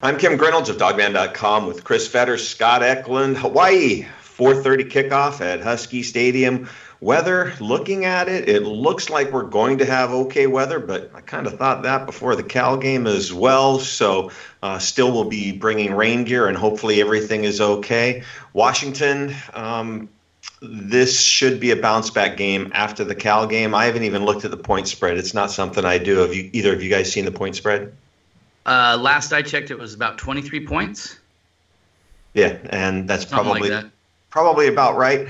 I'm Kim Grinolds of Dogman.com with Chris Fetter, Scott Eklund. Hawaii, 4:30 kickoff at Husky Stadium. Weather, looking at it, it looks like we're going to have okay weather, but I kind of thought that before the Cal game as well. So still will be bringing rain gear, and hopefully everything is okay. Washington, this should be a bounce-back game after the Cal game. I haven't even looked at the point spread. It's not something I do. Have you, either of you guys seen the point spread? Last I checked, it was about 23 points. Yeah, and that's Something like probably about right.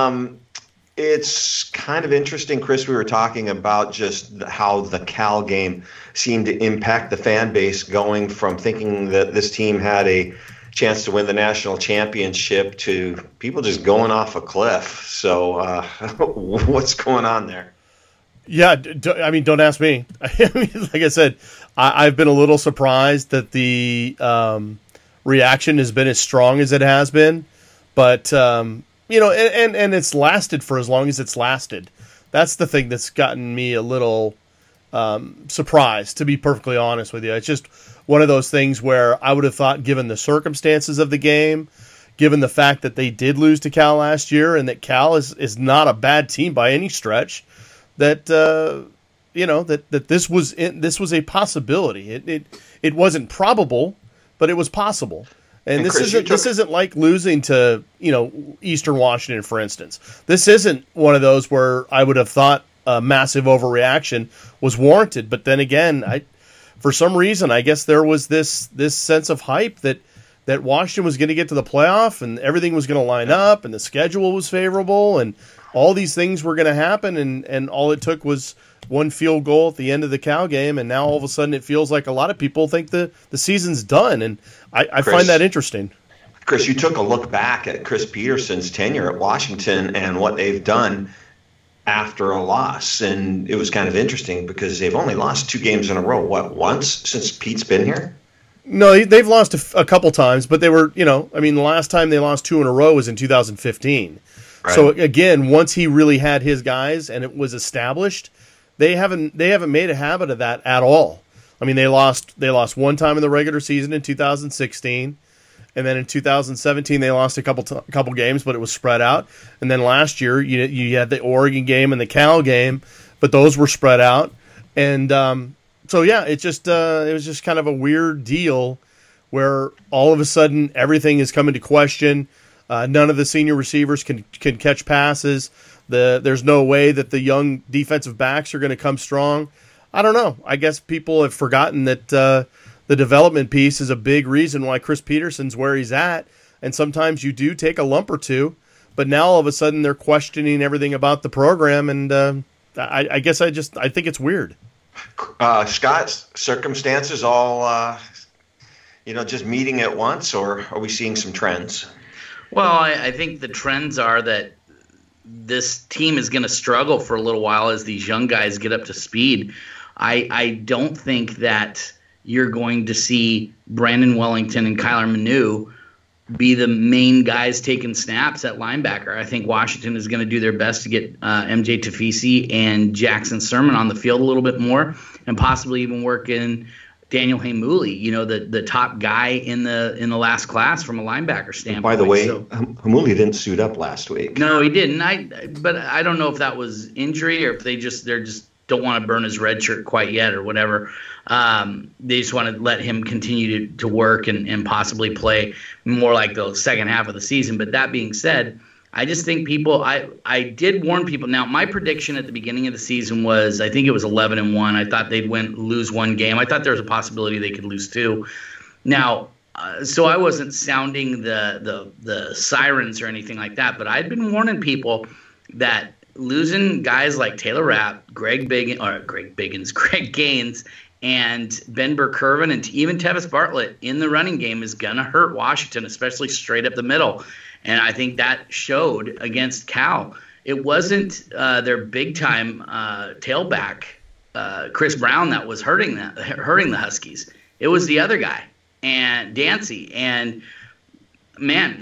It's kind of interesting, Chris. We were talking about just how the Cal game seemed to impact the fan base, going from thinking that this team had a chance to win the national championship to people just going off a cliff. So what's going on there? Yeah, I mean, don't ask me. Like I said, I've been a little surprised that the reaction has been as strong as it has been. But, you know, and it's lasted for as long as it's lasted. That's the thing that's gotten me a little surprised, to be perfectly honest with you. It's just one of those things where I would have thought, given the circumstances of the game, given the fact that they did lose to Cal last year and that Cal is not a bad team by any stretch, that you know that this was a possibility. It wasn't probable, but it was possible. And this Chris, isn't like losing to, you know, Eastern Washington, for instance. This isn't one of those where I would have thought a massive overreaction was warranted. But then again, for some reason, I guess there was this sense of hype that Washington was going to get to the playoff and everything was going to line up and the schedule was favorable and all these things were going to happen, and all it took was one field goal at the end of the Cal game, and now all of a sudden it feels like a lot of people think the season's done, and I find that interesting. Chris, you took a look back at Chris Peterson's tenure at Washington and what they've done after a loss, and it was kind of interesting because they've only lost 2 games in a row, once since Pete's been here? No, they've lost a couple times, but they were, you know, I mean, the last time they lost 2 in a row was in 2015. Right. So again, once he really had his guys and it was established, they haven't made a habit of that at all. I mean, they lost one time in the regular season in 2016, and then in 2017 they lost a couple games, but it was spread out. And then last year you had the Oregon game and the Cal game, but those were spread out. And so yeah, it was just kind of a weird deal where all of a sudden everything is coming to question. None of the senior receivers can catch passes. There's no way that the young defensive backs are going to come strong. I don't know. I guess people have forgotten that the development piece is a big reason why Chris Peterson's where he's at. And sometimes you do take a lump or two, but now all of a sudden they're questioning everything about the program. And I guess I think it's weird. Scott, circumstances all, just meeting at once, or are we seeing some trends? Well, I think the trends are that this team is going to struggle for a little while as these young guys get up to speed. I don't think that you're going to see Brandon Wellington and Kyler Manu be the main guys taking snaps at linebacker. I think Washington is going to do their best to get MJ Tafisi and Jackson Sermon on the field a little bit more, and possibly even work in Daniel Hamuli, the top guy in the last class from a linebacker standpoint. By the way, Hamuli didn't suit up last week. No, he didn't. But I don't know if that was injury or if they just don't want to burn his red shirt quite yet or whatever. They just want to let him continue to work and possibly play more like the second half of the season. But that being said, I just think I did warn people. Now, my prediction at the beginning of the season was, I think it was 11-1. I thought they'd lose one game. I thought there was a possibility they could lose 2. Now, so I wasn't sounding the sirens or anything like that, but I'd been warning people that losing guys like Taylor Rapp, Greg Gaines, and Ben Burr-Kirven, and even Tevis Bartlett in the running game is going to hurt Washington, especially straight up the middle. And I think that showed against Cal. It wasn't their big-time tailback, Chris Brown, that was hurting the Huskies. It was the other guy, and Dancy. And, man,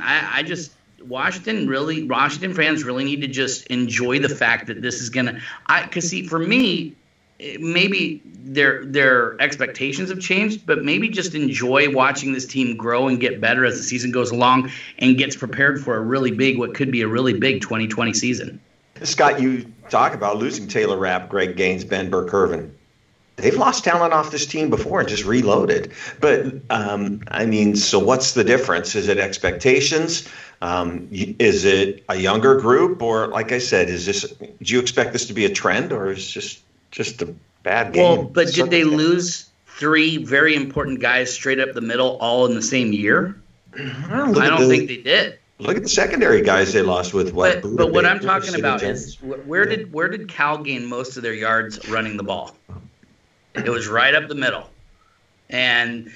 Washington fans really need to just enjoy the fact that this is going to – because, see, for me, maybe their expectations have changed, but maybe just enjoy watching this team grow and get better as the season goes along and gets prepared for what could be a really big 2020 season. Scott, you talk about losing Taylor Rapp, Greg Gaines, Ben Burke-Irvin. They've lost talent off this team before and just reloaded. But, so what's the difference? Is it expectations? Is it a younger group? Or, like I said, do you expect this to be a trend, or is this just a bad game? Well, but did they lose 3 very important guys straight up the middle all in the same year? I don't think they did. Look at the secondary guys they lost with. But what I'm talking about is where did Cal gain most of their yards running the ball? It was right up the middle. And,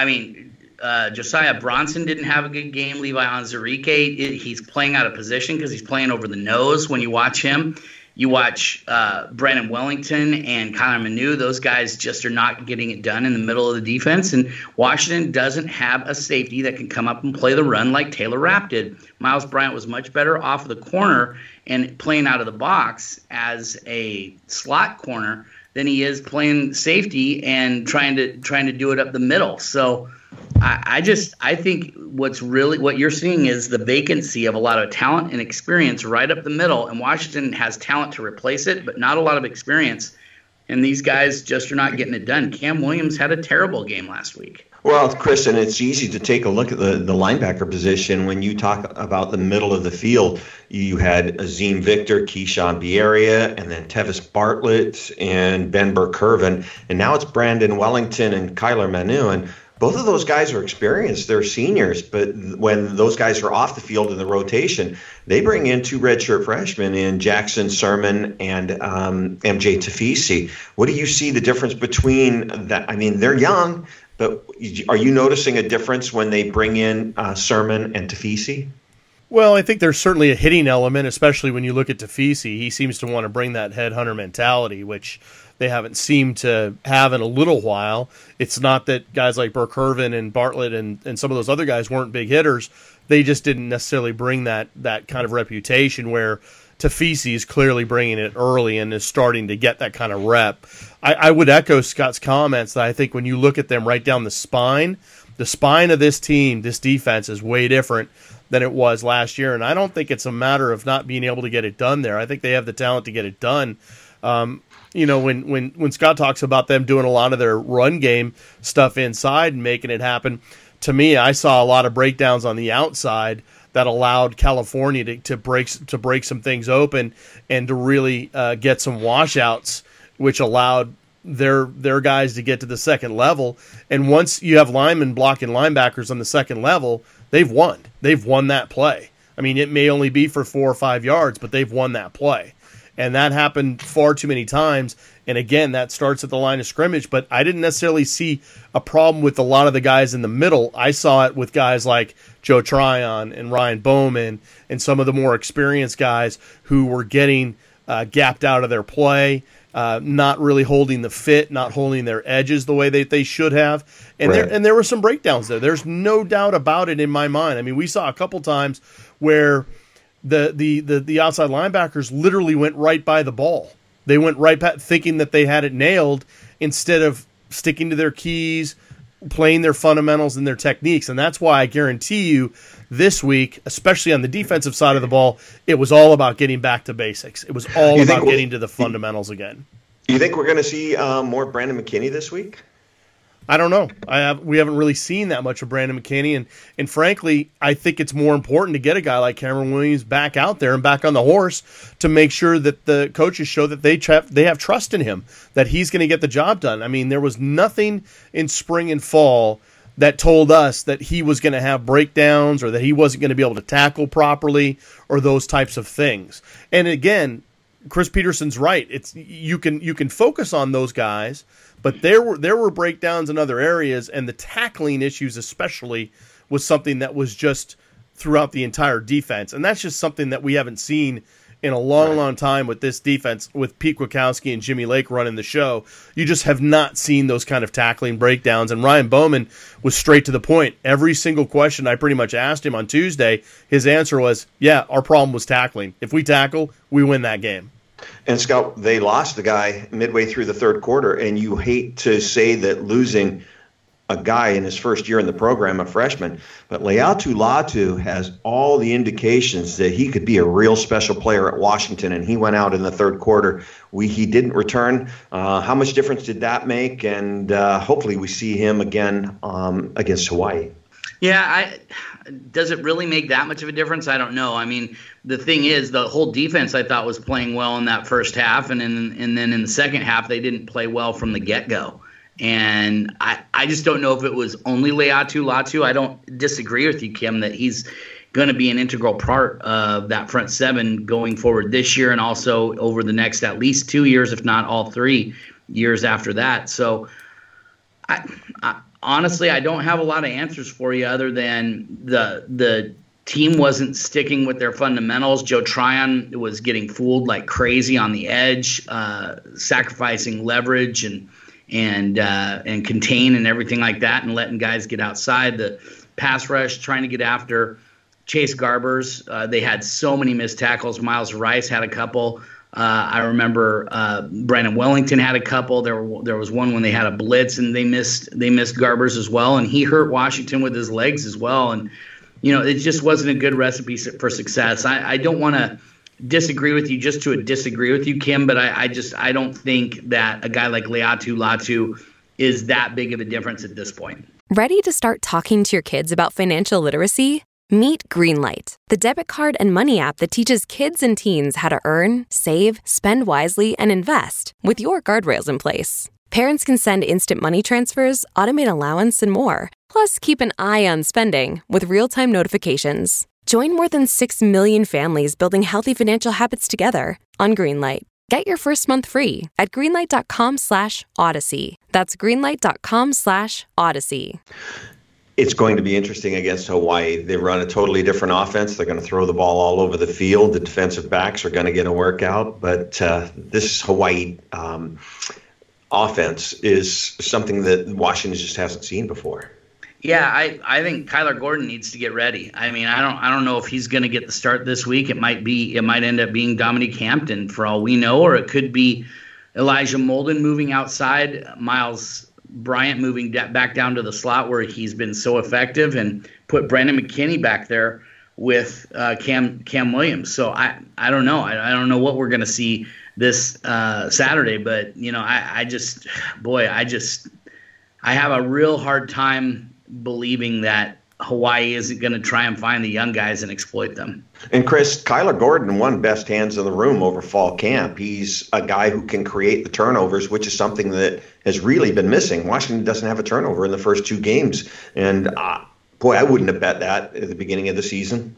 Josiah Bronson didn't have a good game. Levi Onwuzurike, he's playing out of position because he's playing over the nose when you watch him. You watch Brandon Wellington and Kyler Manu. Those guys just are not getting it done in the middle of the defense. And Washington doesn't have a safety that can come up and play the run like Taylor Rapp did. Miles Bryant was much better off of the corner and playing out of the box as a slot corner than he is playing safety and trying to do it up the middle. So I think what you're seeing is the vacancy of a lot of talent and experience right up the middle, and Washington has talent to replace it, but not a lot of experience. And these guys just are not getting it done. Cam Williams had a terrible game last week. Well, Chris, and it's easy to take a look at the linebacker position. When you talk about the middle of the field, you had Azim Victor, Keyshawn Bierria, and then Tevis Bartlett and Ben Burke-Irvin. And now it's Brandon Wellington and Kyler Manu. And both of those guys are experienced. They're seniors. But when those guys are off the field in the rotation, they bring in 2 redshirt freshmen in Jackson Sermon and MJ Tafisi. What do you see the difference between that? They're young. But are you noticing a difference when they bring in Sermon and Tafisi? Well, I think there's certainly a hitting element, especially when you look at Tafisi. He seems to want to bring that headhunter mentality, which they haven't seemed to have in a little while. It's not that guys like Burke-Irvin and Bartlett and some of those other guys weren't big hitters. They just didn't necessarily bring that kind of reputation where Tafisi is clearly bringing it early and is starting to get that kind of rep. I would echo Scott's comments that I think when you look at them right down the spine of this team, this defense is way different than it was last year. And I don't think it's a matter of not being able to get it done there. I think they have the talent to get it done. When Scott talks about them doing a lot of their run game stuff inside and making it happen, to me, I saw a lot of breakdowns on the outside that allowed California to break some things open and to really get some washouts, which allowed their guys to get to the second level. And once you have linemen blocking linebackers on the second level, they've won. They've won that play. It may only be for 4 or 5 yards, but they've won that play. And that happened far too many times. And again, that starts at the line of scrimmage. But I didn't necessarily see a problem with a lot of the guys in the middle. I saw it with guys like Joe Tryon and Ryan Bowman and some of the more experienced guys who were getting gapped out of their play, not really holding the fit, not holding their edges the way that they should have. And right. there were some breakdowns there. There's no doubt about it in my mind. We saw a couple times where the outside linebackers literally went right by the ball. They went right back thinking that they had it nailed instead of sticking to their keys, playing their fundamentals and their techniques. And that's why I guarantee you this week, especially on the defensive side of the ball, it was all about getting back to basics. It was all about getting to the fundamentals again. You think we're going to see more Brandon McKinney this week? I don't know. We haven't really seen that much of Brandon McKinney, and frankly, I think it's more important to get a guy like Cameron Williams back out there and back on the horse to make sure that the coaches show that they have trust in him, that he's going to get the job done. There was nothing in spring and fall that told us that he was going to have breakdowns or that he wasn't going to be able to tackle properly or those types of things. And again, Chris Peterson's right. You can focus on those guys, but there were breakdowns in other areas, and the tackling issues especially was something that was just throughout the entire defense. And that's just something that we haven't seen in a long time with this defense, with Pete Kwiatkowski and Jimmy Lake running the show. You just have not seen those kind of tackling breakdowns. And Ryan Bowman was straight to the point. Every single question I pretty much asked him on Tuesday, his answer was, yeah, our problem was tackling. If we tackle, we win that game. And Scott, they lost the guy midway through the third quarter, and you hate to say that losing a guy in his first year in the program, a freshman, but Laiatu Latu has all the indications that he could be a real special player at Washington, and he went out in the third quarter. He didn't return. How much difference did that make? And hopefully we see him again against Hawaii. Yeah, does it really make that much of a difference? I don't know. I mean, the thing is, the whole defense I thought was playing well in that first half, and then in the second half they didn't play well from the get-go. And I just don't know if it was only Laiatu Latu. I don't disagree with you, Kim, that he's going to be an integral part of that front seven going forward this year and also over the next at least 2 years, if not all 3 years after that. So honestly, I don't have a lot of answers for you other than the team wasn't sticking with their fundamentals. Joe Tryon was getting fooled like crazy on the edge, sacrificing leverage and contain and everything like that, and letting guys get outside. The pass rush, trying to get after Chase Garbers. They had so many missed tackles. Miles Rice had a couple. I remember Brandon Wellington had a couple. There was one when they had a blitz and they missed Garbers as well, and he hurt Washington with his legs as well. And it just wasn't a good recipe for success. I don't want to disagree with you just to disagree with you, Kim, but I don't think that a guy like Laiatu Latu is that big of a difference at this point. Ready to start talking to your kids about financial literacy? Meet Greenlight, the debit card and money app that teaches kids and teens how to earn, save, spend wisely, and invest with your guardrails in place. Parents can send instant money transfers, automate allowance, and more. Plus, keep an eye on spending with real-time notifications. Join more than 6 million families building healthy financial habits together on Greenlight. Get your first month free at greenlight.com/Odyssey. That's greenlight.com/Odyssey. It's going to be interesting against Hawaii. They run a totally different offense. They're going to throw the ball all over the field. The defensive backs are going to get a workout. But this Hawaii offense is something that Washington just hasn't seen before. Yeah, I think Kyler Gordon needs to get ready. I mean, I don't know if he's going to get the start this week. It might end up being Dominique Hampton for all we know, or it could be Elijah Molden moving outside, Miles Bryant moving back down to the slot where he's been so effective, and put Brandon McKinney back there with Cam Williams. So I don't know. I don't know what we're going to see this Saturday, but I have a real hard time believing that Hawaii isn't going to try and find the young guys and exploit them. And Chris, Kyler Gordon won best hands in the room over fall camp. He's a guy who can create the turnovers, which is something that has really been missing. Washington doesn't have a turnover in the first 2 games. And I wouldn't have bet that at the beginning of the season.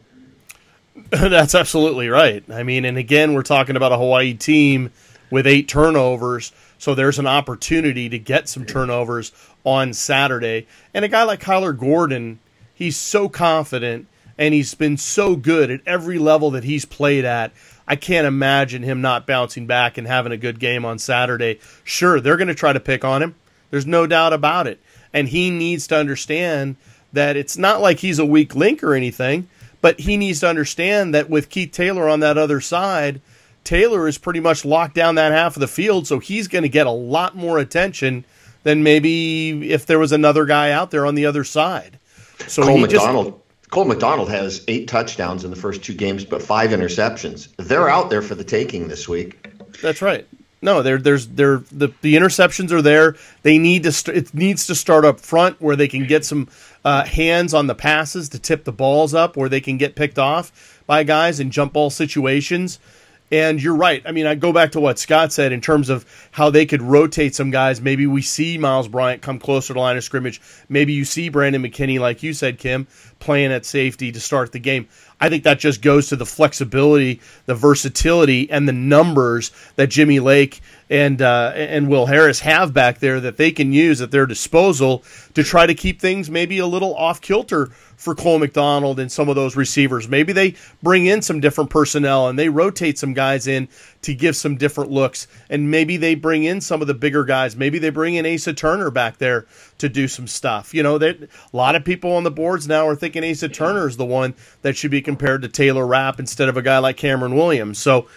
That's absolutely right. I mean, and again, we're talking about a Hawaii team with 8 turnovers. So there's an opportunity to get some turnovers on Saturday. And a guy like Kyler Gordon, he's so confident and he's been so good at every level that he's played at. I can't imagine him not bouncing back and having a good game on Saturday. Sure, they're going to try to pick on him. There's no doubt about it. And he needs to understand that it's not like he's a weak link or anything, but he needs to understand that with Keith Taylor on that other side, Taylor is pretty much locked down that half of the field, so he's going to get a lot more attention than maybe if there was another guy out there on the other side. So Cole McDonald has 8 touchdowns in the first 2 games, but 5 interceptions. They're out there for the taking this week. That's right. No, the interceptions are there. They need to. It needs to start up front where they can get some hands on the passes to tip the balls up, where they can get picked off by guys in jump ball situations. And you're right. I mean, I go back to what Scott said in terms of how they could rotate some guys. Maybe we see Miles Bryant come closer to the line of scrimmage. Maybe you see Brandon McKinney, like you said, Kim, playing at safety to start the game. I think that just goes to the flexibility, the versatility, and the numbers that Jimmy Lake and Will Harris have back there that they can use at their disposal to try to keep things maybe a little off kilter for Cole McDonald and some of those receivers. Maybe they bring in some different personnel and they rotate some guys in to give some different looks. And maybe they bring in some of the bigger guys. Maybe they bring in Asa Turner back there to do some stuff. A lot of people on the boards now are thinking Asa Turner is the one that should be compared to Taylor Rapp instead of a guy like Cameron Williams. So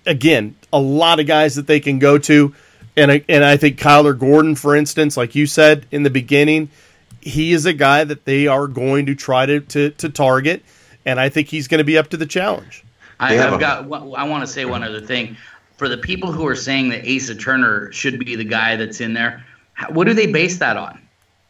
again, a lot of guys that they can go to. And I think Kyler Gordon, for instance, like you said in the beginning, he is a guy that they are going to try to target, and I think he's going to be up to the challenge. I want to say one other thing. For the people who are saying that Asa Turner should be the guy that's in there, what do they base that on?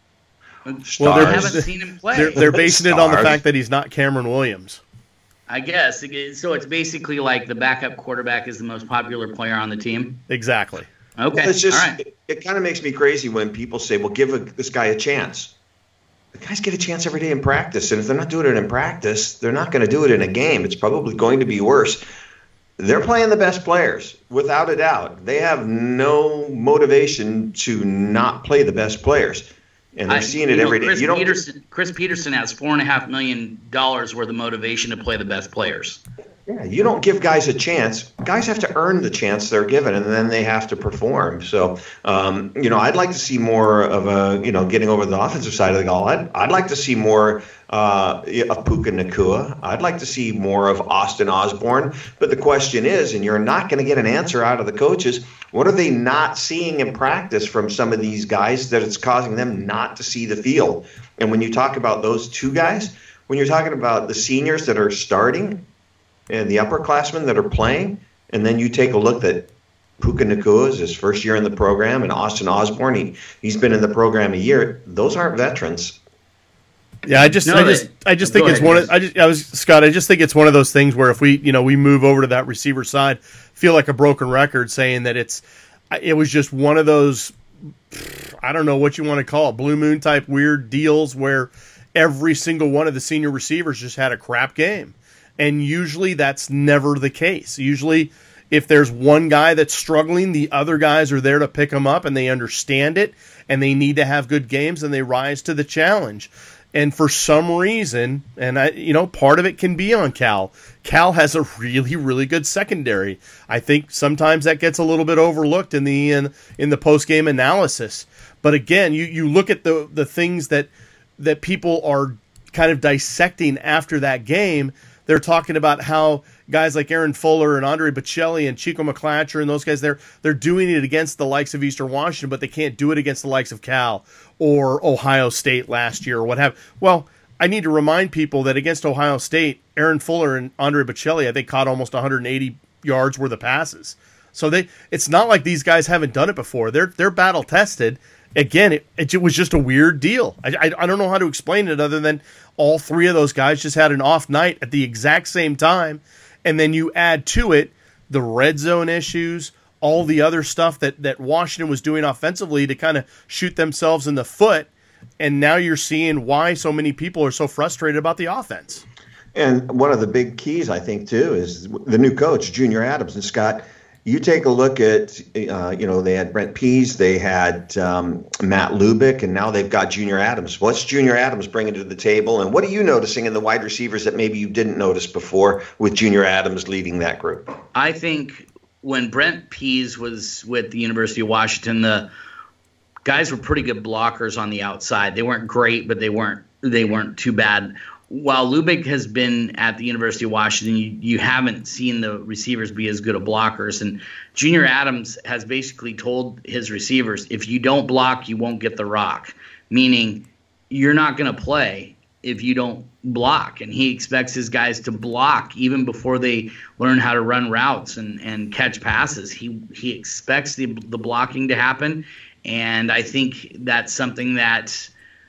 Well, they haven't seen him play. They're basing it on the fact that he's not Cameron Williams. I guess. So it's basically like the backup quarterback is the most popular player on the team? Exactly. Okay. Well, it's just, all right. It kind of makes me crazy when people say, well, give this guy a chance. The guys get a chance every day in practice, and if they're not doing it in practice, they're not going to do it in a game. It's probably going to be worse. They're playing the best players, without a doubt. They have no motivation to not play the best players, and they're seeing it every day. Chris Peterson has $4.5 million worth of motivation to play the best players. Yeah, you don't give guys a chance. Guys have to earn the chance they're given, and then they have to perform. So, I'd like to see more of getting over the offensive side of the ball. I'd like to see more of Puka Nacua. I'd like to see more of Austin Osborne. But the question is, and you're not going to get an answer out of the coaches, what are they not seeing in practice from some of these guys that it's causing them not to see the field? And when you talk about those two guys, when you're talking about the seniors that are starting and the upperclassmen that are playing, and then you take a look at Puka Nacua is his first year in the program, and Austin Osborne, he's been in the program a year. Those aren't veterans. Yeah, I just think it's one. Scott. I just think it's one of those things where if we move over to that receiver side, feel like a broken record saying that it was just one of those, I don't know what you want to call it, blue moon type weird deals where every single one of the senior receivers just had a crap game. And usually that's never the case. Usually if there's one guy that's struggling, the other guys are there to pick him up, and they understand it, and they need to have good games, and they rise to the challenge. And for some reason, and part of it can be on Cal. Cal has a really, really good secondary. I think sometimes that gets a little bit overlooked in the post-game analysis. But again, you look at the things that people are kind of dissecting after that game. They're talking about how guys like Aaron Fuller and Andre Bocelli and Chico McClatcher and those guys, they're doing it against the likes of Eastern Washington, but they can't do it against the likes of Cal or Ohio State last year or what have. Well, I need to remind people that against Ohio State, Aaron Fuller and Andre Bocelli, I think, caught almost 180 yards worth of passes. So it's not like these guys haven't done it before. They're battle tested. Again, it was just a weird deal. I don't know how to explain it other than all three of those guys just had an off night at the exact same time. And then you add to it the red zone issues, all the other stuff that Washington was doing offensively to kind of shoot themselves in the foot. And now you're seeing why so many people are so frustrated about the offense. And one of the big keys, I think, too, is the new coach, Junior Adams. And Scott, you take a look at, they had Brent Pease, they had Matt Lubick, and now they've got Junior Adams. What's Junior Adams bringing to the table, and what are you noticing in the wide receivers that maybe you didn't notice before with Junior Adams leading that group? I think when Brent Pease was with the University of Washington, the guys were pretty good blockers on the outside. They weren't great, but they weren't too bad. While Lubick has been at the University of Washington, you haven't seen the receivers be as good of blockers. And Junior Adams has basically told his receivers, if you don't block, you won't get the rock, meaning you're not going to play if you don't block. And he expects his guys to block even before they learn how to run routes and catch passes. He expects the blocking to happen, and I think that's something that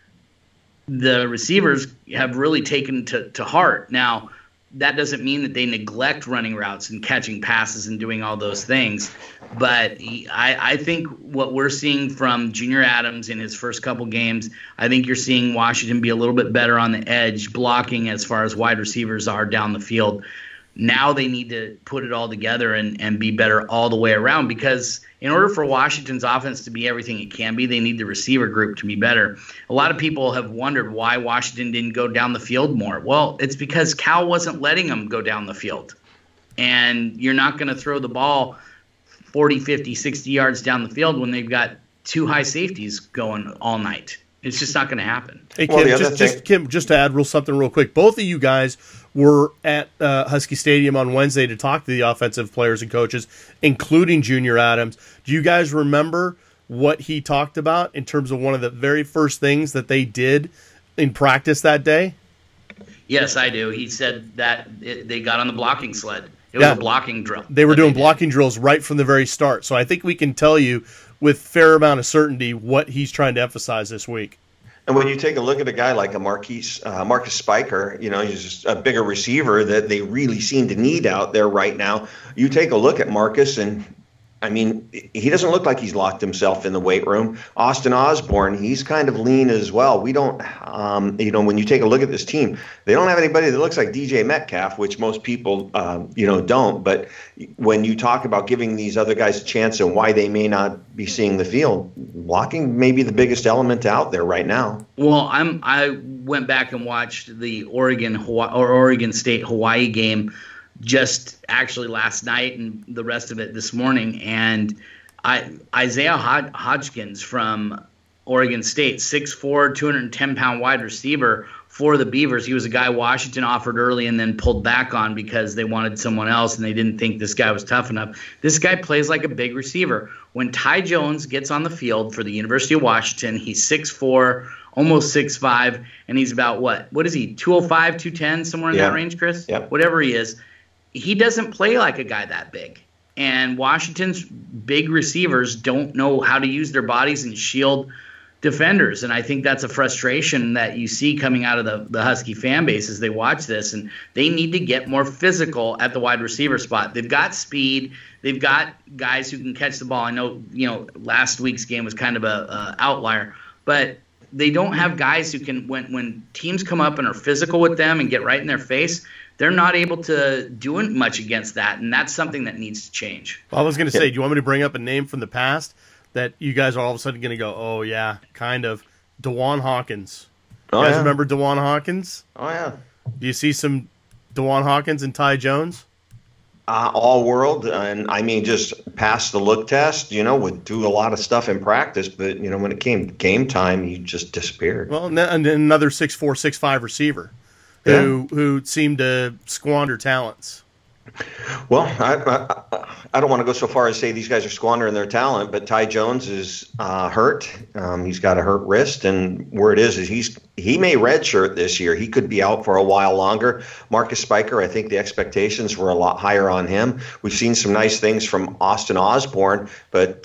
the receivers have really taken to heart. Now, that doesn't mean that they neglect running routes and catching passes and doing all those things. But I think what we're seeing from Junior Adams in his first couple games, I think you're seeing Washington be a little bit better on the edge, blocking as far as wide receivers are down the field. Now they need to put it all together and be better all the way around, because in order for Washington's offense to be everything it can be, they need the receiver group to be better. A lot of people have wondered why Washington didn't go down the field more. Well, it's because Cal wasn't letting them go down the field. And you're not going to throw the ball 40, 50, 60 yards down the field when they've got two high safeties going all night. It's just not going to happen. Hey, Kim, Kim, just to add something real quick. Both of you guys were at Husky Stadium on Wednesday to talk to the offensive players and coaches, including Junior Adams. Do you guys remember what he talked about in terms of one of the very first things that they did in practice that day? Yes, I do. He said that they got on the blocking sled. It was a blocking drill. They were doing blocking drills right from the very start. So I think we can tell you with fair amount of certainty what he's trying to emphasize this week. And when you take a look at a guy like a Marcus Spiker, he's just a bigger receiver that they really seem to need out there right now. You take a look at Marcus, and I mean, he doesn't look like he's locked himself in the weight room. Austin Osborne, he's kind of lean as well. We don't, when you take a look at this team, they don't have anybody that looks like DJ Metcalf, which most people, don't. But when you talk about giving these other guys a chance and why they may not be seeing the field, blocking may be the biggest element out there right now. Well, I went back and watched the Oregon State Hawaii game just actually last night and the rest of it this morning. And Isaiah Hodgkins from Oregon State, 6'4", 210-pound wide receiver for the Beavers. He was a guy Washington offered early and then pulled back on because they wanted someone else and they didn't think this guy was tough enough. This guy plays like a big receiver. When Ty Jones gets on the field for the University of Washington, he's 6'4", almost 6'5", and he's about what is he, 205, 210, somewhere in that range, Chris? Yep. Whatever he is. He doesn't play like a guy that big. And Washington's big receivers don't know how to use their bodies and shield defenders. And I think that's a frustration that you see coming out of the Husky fan base as they watch this. And they need to get more physical at the wide receiver spot. They've got speed. They've got guys who can catch the ball. I know, last week's game was kind of a outlier. But they don't have guys who can, when teams come up and are physical with them and get right in their face, they're not able to do much against that, and that's something that needs to change. Well, I was going to say, do you want me to bring up a name from the past that you guys are all of a sudden going to go, oh, yeah, kind of? DeJuan Hawkins. You guys remember DeJuan Hawkins? Oh, yeah. Do you see some DeJuan Hawkins and Ty Jones? All world, and I mean, just passed the look test, would do a lot of stuff in practice, but, when it came game time, he just disappeared. Well, and another 6'4", 6'5" receiver. Who seem to squander talents. Well, I don't want to go so far as say these guys are squandering their talent, but Ty Jones is hurt. He's got a hurt wrist, and where it is he may redshirt this year. He could be out for a while longer. Marcus Spiker, I think the expectations were a lot higher on him. We've seen some nice things from Austin Osborne, but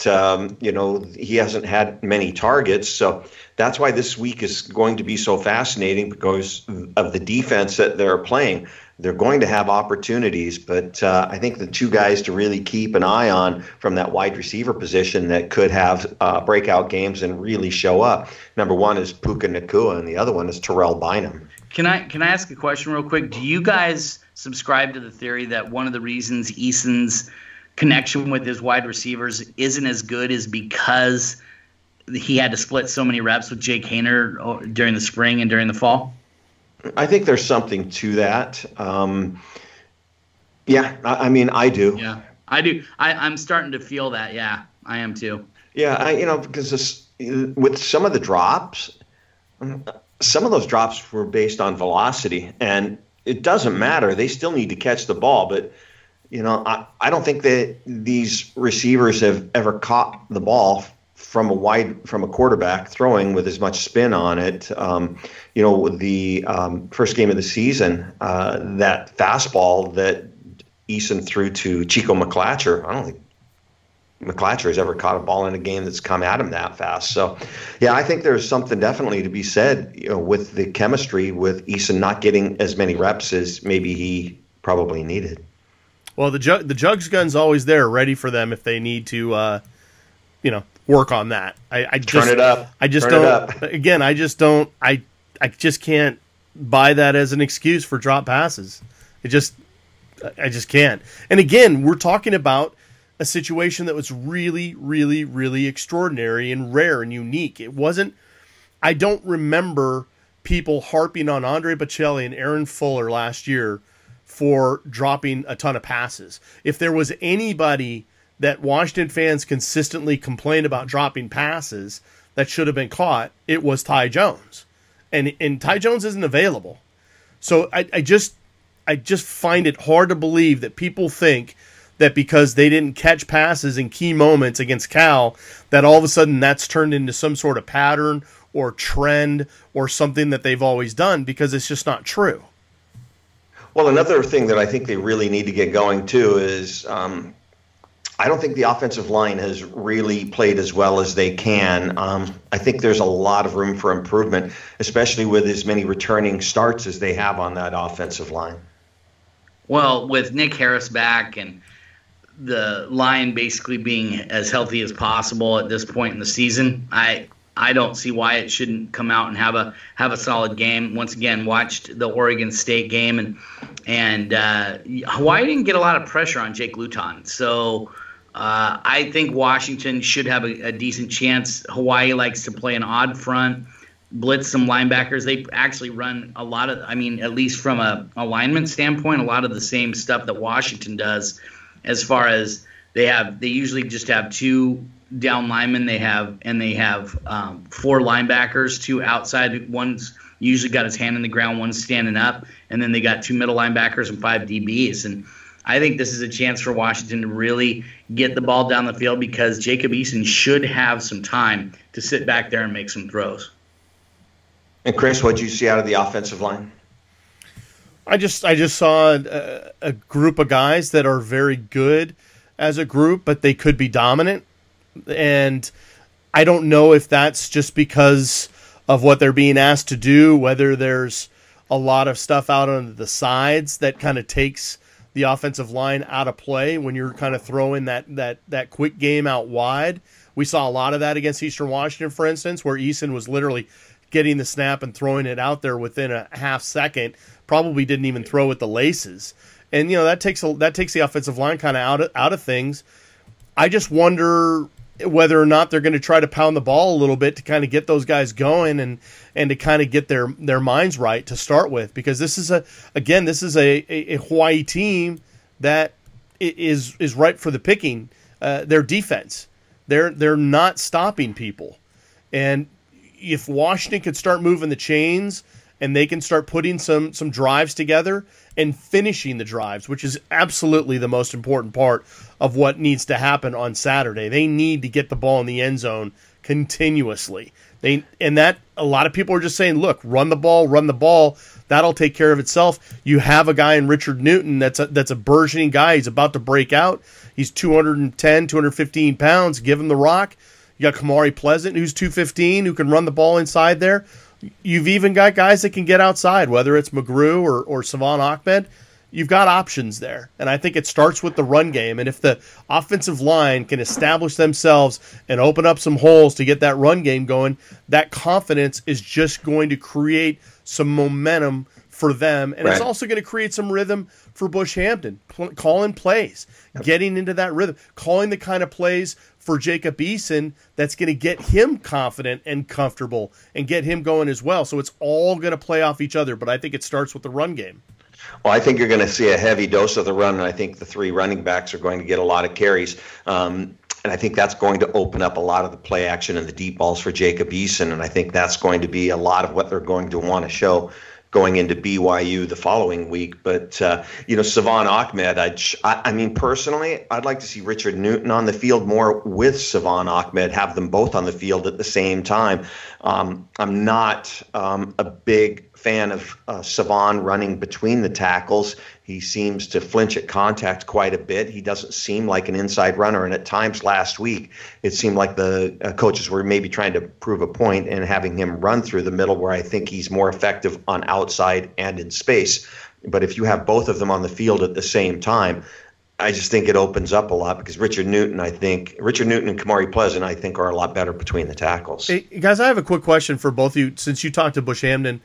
he hasn't had many targets, so that's why this week is going to be so fascinating because of the defense that they're playing. They're going to have opportunities, but I think the two guys to really keep an eye on from that wide receiver position that could have breakout games and really show up. Number one is Puka Nacua, and the other one is Terrell Bynum. Can I ask a question real quick? Do you guys subscribe to the theory that one of the reasons Eason's connection with his wide receivers isn't as good is because he had to split so many reps with Jake Haener during the spring and during the fall? I think there's something to that. I mean, I do. Yeah, I do. I'm starting to feel that. Yeah, I am too. Yeah, because with some of the drops, some of those drops were based on velocity, and it doesn't matter. They still need to catch the ball, but I don't think that these receivers have ever caught the ball from a quarterback throwing with as much spin on it. The first game of the season, that fastball that Eason threw to Chico McClatcher, I don't think McClatcher has ever caught a ball in a game that's come at him that fast. So, yeah, I think there's something definitely to be said, with the chemistry with Eason not getting as many reps as maybe he probably needed. Well, the jugs gun's always there, ready for them if they need to, work on that. I just turn it up. I just turn don't. It up. Again, I just don't. I just can't buy that as an excuse for drop passes. I just can't. And again, we're talking about a situation that was really, really, really extraordinary and rare and unique. It wasn't. I don't remember people harping on Andre Bocelli and Aaron Fuller last year for dropping a ton of passes. If there was anybody that Washington fans consistently complained about dropping passes that should have been caught, it was Ty Jones. And Ty Jones isn't available. So I just I just find it hard to believe that people think that because they didn't catch passes in key moments against Cal, that all of a sudden that's turned into some sort of pattern or trend or something that they've always done, because it's just not true. Well, another thing that I think they really need to get going too is I don't think the offensive line has really played as well as they can. I think there's a lot of room for improvement, especially with as many returning starts as they have on that offensive line. Well, with Nick Harris back and the line basically being as healthy as possible at this point in the season, I don't see why it shouldn't come out and have a solid game. Once again, watched the Oregon State game, and Hawaii didn't get a lot of pressure on Jake Luton. So I think Washington should have a decent chance. Hawaii likes to play an odd front, blitz some linebackers. They actually run a lot of, at least from a alignment standpoint, a lot of the same stuff that Washington does, as far as they usually just have two down linemen. They have 4 linebackers, 2 outside. One's usually got his hand in the ground, one's standing up, and then they got 2 middle linebackers and 5 DBs. And I think this is a chance for Washington to really get the ball down the field, because Jacob Eason should have some time to sit back there and make some throws. And Chris, what did you see out of the offensive line? I just saw a group of guys that are very good as a group, but they could be dominant. And I don't know if that's just because of what they're being asked to do, whether there's a lot of stuff out on the sides that kind of takes the offensive line out of play when you're kind of throwing that quick game out wide. We saw a lot of that against Eastern Washington, for instance, where Eason was literally getting the snap and throwing it out there within a half second, probably didn't even throw with the laces. And, that takes the offensive line kind of out of things. I just wonder whether or not they're going to try to pound the ball a little bit to kind of get those guys going and to kind of get their minds right to start with, because this is a Hawaii team that is ripe for the picking. Their defense, they're not stopping people, and if Washington could start moving the chains and they can start putting some drives together and finishing the drives, which is absolutely the most important part of what needs to happen on Saturday. They need to get the ball in the end zone continuously. That a lot of people are just saying, look, run the ball. That'll take care of itself. You have a guy in Richard Newton that's a burgeoning guy. He's about to break out. He's 210, 215 pounds. Give him the rock. You got Kamari Pleasant, who's 215, who can run the ball inside there. You've even got guys that can get outside, whether it's McGrew or Savon Ahmed. You've got options there. And I think it starts with the run game. And if the offensive line can establish themselves and open up some holes to get that run game going, that confidence is just going to create some momentum for them. And It's also going to create some rhythm for Bush Hampton, calling plays, getting into that rhythm, calling the kind of plays for Jacob Eason that's going to get him confident and comfortable and get him going as well. So it's all going to play off each other, but I think it starts with the run game. Well, I think you're going to see a heavy dose of the run, and I think the 3 running backs are going to get a lot of carries. And I think that's going to open up a lot of the play action and the deep balls for Jacob Eason, and I think that's going to be a lot of what they're going to want to show going into BYU the following week. But, Savon Ahmed, I mean, personally, I'd like to see Richard Newton on the field more with Savon Ahmed, have them both on the field at the same time. I'm not a big fan of Savon running between the tackles. He seems to flinch at contact quite a bit. He doesn't seem like an inside runner. And at times last week, it seemed like the coaches were maybe trying to prove a point and having him run through the middle, where I think he's more effective on outside and in space. But if you have both of them on the field at the same time, I just think it opens up a lot, because Richard Newton and Kamari Pleasant, I think, are a lot better between the tackles. Hey, guys, I have a quick question for both of you. Since you talked to Bush Hampton,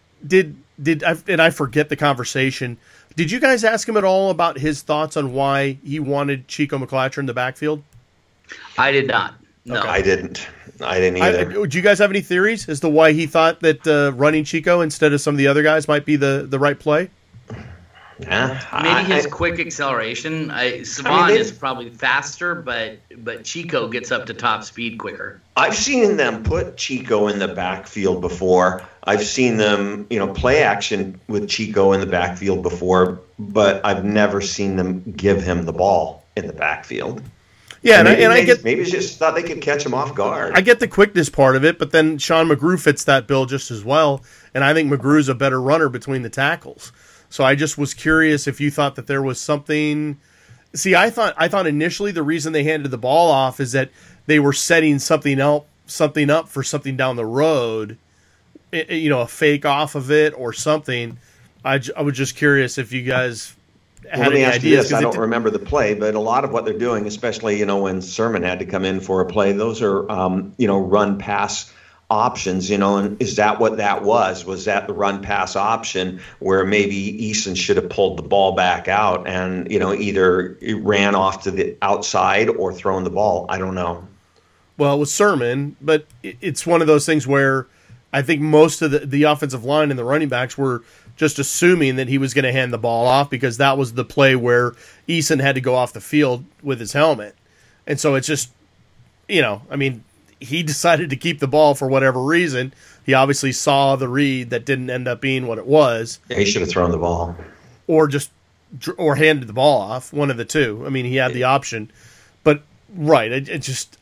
I forget the conversation. Did you guys ask him at all about his thoughts on why he wanted Chico McClatcher in the backfield? I did not. No, okay. I didn't either. Do you guys have any theories as to why he thought that running Chico instead of some of the other guys might be the right play? Yeah, maybe his quick acceleration. Savon is probably faster, but Chico gets up to top speed quicker. I've seen them put Chico in the backfield before. I've seen them, play action with Chico in the backfield before, but I've never seen them give him the ball in the backfield. Yeah, maybe it's just thought they could catch him off guard. I get the quickness part of it, but then Sean McGrew fits that bill just as well, and I think McGrew's a better runner between the tackles. So I just was curious if you thought that there was something. See, I thought initially the reason they handed the ball off is that they were setting something up for something down the road, a fake off of it or something. I was just curious if you guys had any ideas. I don't remember the play, but a lot of what they're doing, especially when Sermon had to come in for a play, those are run pass options, and is that what that was? Was that the run pass option where maybe Eason should have pulled the ball back out and, either it ran off to the outside or thrown the ball? I don't know. Well, it was Sermon, but it's one of those things where I think most of the offensive line and the running backs were just assuming that he was going to hand the ball off because that was the play where Eason had to go off the field with his helmet. And so it's just, he decided to keep the ball for whatever reason. He obviously saw the read that didn't end up being what it was. Yeah, he should have thrown the ball. Or handed the ball off, one of the two. I mean, he had the option. But, right, I just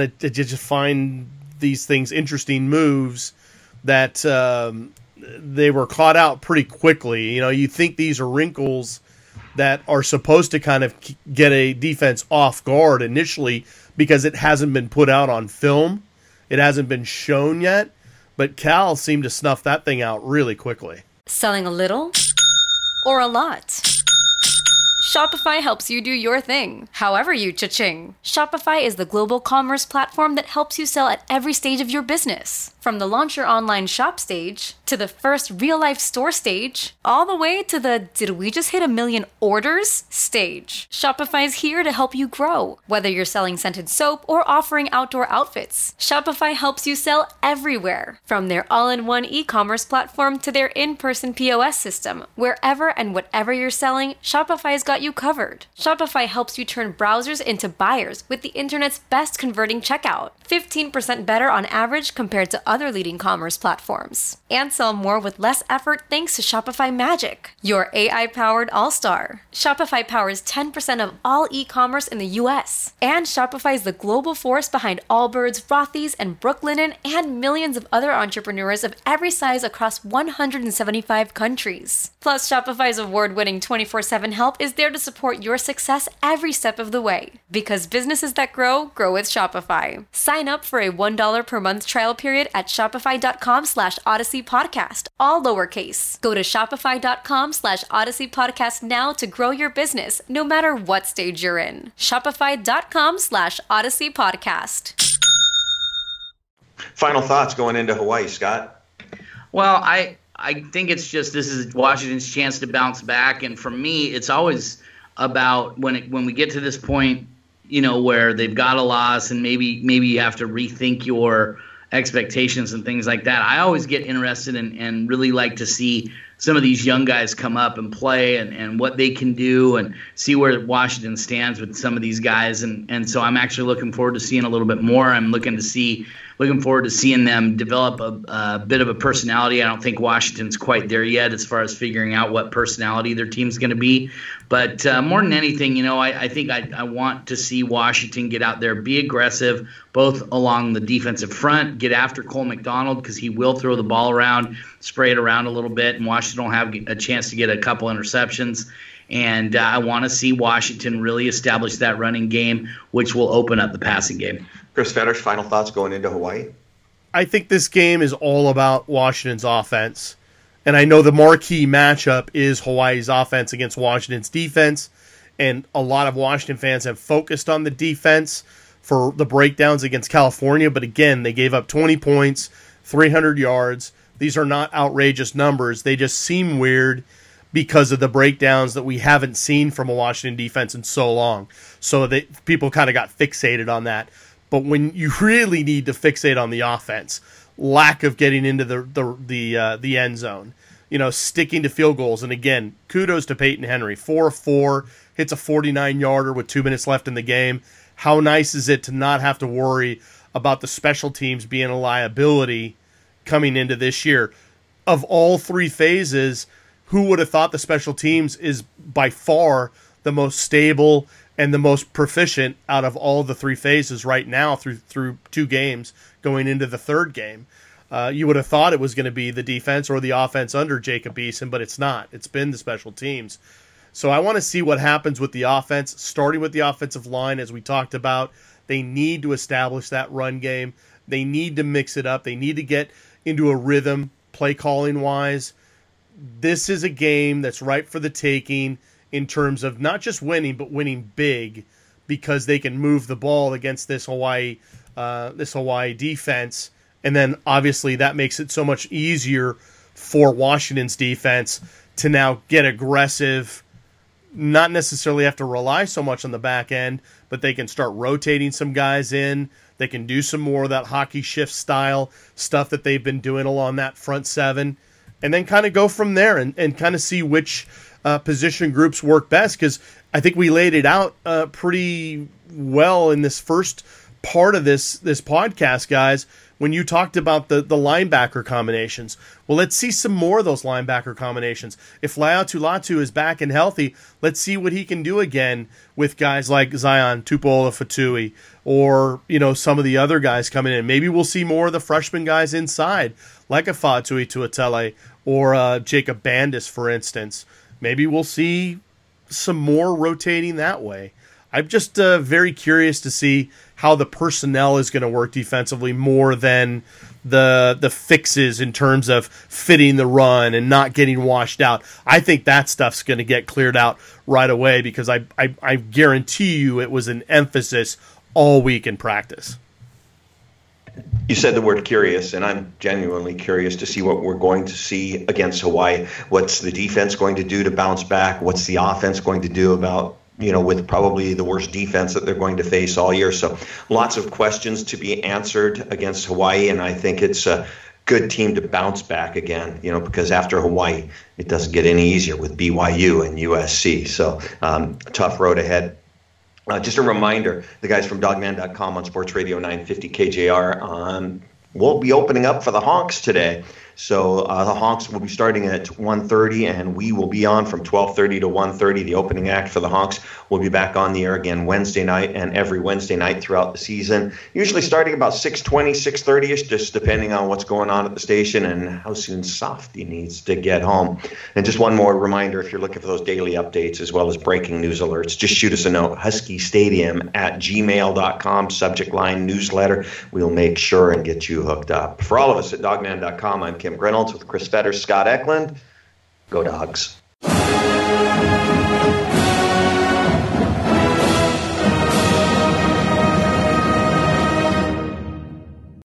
find these things interesting moves that they were caught out pretty quickly. You think these are wrinkles that are supposed to kind of get a defense off guard initially because it hasn't been put out on film. It hasn't been shown yet. But Cal seemed to snuff that thing out really quickly. Selling a little or a lot? Shopify helps you do your thing, however you cha-ching. Shopify is the global commerce platform that helps you sell at every stage of your business. From the launch your online shop stage, to the first real-life store stage, all the way to the did we just hit 1 million orders stage. Shopify's here to help you grow. Whether you're selling scented soap or offering outdoor outfits, Shopify helps you sell everywhere. From their all-in-one e-commerce platform to their in-person POS system, wherever and whatever you're selling, Shopify's got you covered. Shopify helps you turn browsers into buyers with the internet's best converting checkout. 15% better on average compared to other leading commerce platforms. And sell more with less effort thanks to Shopify Magic, your AI-powered all-star. Shopify powers 10% of all e-commerce in the US. And Shopify is the global force behind Allbirds, Rothy's, and Brooklinen, and millions of other entrepreneurs of every size across 175 countries. Plus, Shopify's award-winning 24/7 help is there to support your success every step of the way. Because businesses that grow with Shopify. Sign up for a $1 per month trial period at shopify.com/Odyssey Podcast, all lowercase. Go to shopify.com/Odyssey Podcast now to grow your business, no matter what stage you're in. Shopify.com/Odyssey Podcast. Final thoughts going into Hawaii, Scott? Well, I think it's just this is Washington's chance to bounce back, and for me, it's always about when we get to this point, where they've got a loss, and maybe you have to rethink your expectations and things like that. I always get interested and really like to see some of these young guys come up and play and what they can do and see where Washington stands with some of these guys. And so I'm actually looking forward to seeing a little bit more. I'm looking forward to seeing them develop a bit of a personality. I don't think Washington's quite there yet as far as figuring out what personality their team's going to be. But more than anything, I think I want to see Washington get out there, be aggressive, both along the defensive front, get after Cole McDonald because he will throw the ball around, spray it around a little bit, and Washington will have a chance to get a couple interceptions. And I want to see Washington really establish that running game, which will open up the passing game. Chris Fetters, final thoughts going into Hawaii? I think this game is all about Washington's offense. And I know the marquee matchup is Hawaii's offense against Washington's defense. And a lot of Washington fans have focused on the defense for the breakdowns against California. But again, they gave up 20 points, 300 yards. These are not outrageous numbers. They just seem weird because of the breakdowns that we haven't seen from a Washington defense in so long. So people kind of got fixated on that. But when you really need to fixate on the offense, lack of getting into the end zone, sticking to field goals. And again, kudos to Peyton Henry. 4 of 4, hits a 49-yarder with 2 minutes left in the game. How nice is it to not have to worry about the special teams being a liability coming into this year? Of all 3 phases, who would have thought the special teams is by far the most stable and the most proficient out of all the 3 phases right now through 2 games going into the 3rd game? You would have thought it was going to be the defense or the offense under Jacob Eason, but it's not. It's been the special teams. So I want to see what happens with the offense, starting with the offensive line, as we talked about. They need to establish that run game. They need to mix it up. They need to get into a rhythm, play calling wise. This is a game that's ripe for the taking in terms of not just winning, but winning big, because they can move the ball against this Hawaii defense. And then obviously that makes it so much easier for Washington's defense to now get aggressive, not necessarily have to rely so much on the back end, but they can start rotating some guys in. They can do some more of that hockey shift style stuff that they've been doing along that front 7, and then kind of go from there and kind of see which position groups work best, because I think we laid it out pretty well in this first part of this podcast, guys, when you talked about the linebacker combinations. Well, let's see some more of those linebacker combinations. If Laiatu Latu is back and healthy, let's see what he can do again with guys like Zion Tupuola-Fatui or, some of the other guys coming in. Maybe we'll see more of the freshman guys inside, like a Fatui Tuatele or Jacob Bandis, for instance. Maybe we'll see some more rotating that way. I'm just very curious to see how the personnel is going to work defensively more than the fixes in terms of fitting the run and not getting washed out. I think that stuff's going to get cleared out right away, because I guarantee you it was an emphasis all week in practice. You said the word curious, and I'm genuinely curious to see what we're going to see against Hawaii. What's the defense going to do to bounce back? What's the offense going to do about with probably the worst defense that they're going to face all year? So lots of questions to be answered against Hawaii, and I think it's a good team to bounce back again, because after Hawaii, it doesn't get any easier with BYU and USC. So tough road ahead. Just a reminder, the guys from Dogman.com on Sports Radio 950 KJR will be opening up for the Honks today. So the Honks will be starting at 1:30, and we will be on from 12:30 to 1:30. The opening act for the Honks will be back on the air again Wednesday night and every Wednesday night throughout the season, usually starting about 6:20, 6:30ish, just depending on what's going on at the station and how soon Softy needs to get home. And just one more reminder, if you're looking for those daily updates as well as breaking news alerts, just shoot us a note, huskystadium@gmail.com, subject line newsletter. We'll make sure and get you hooked up. For all of us at Dogman.com, I'm Kim Reynolds with Chris Fetters, Scott Eklund. Go Dogs.